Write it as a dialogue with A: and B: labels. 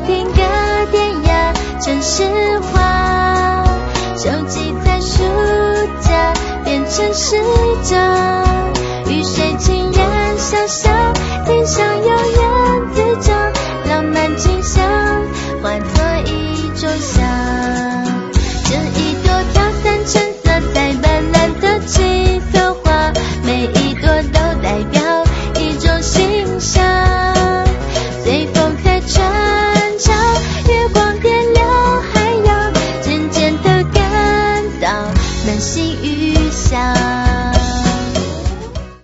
A: 听歌典雅城市化，收集在书架变成诗章。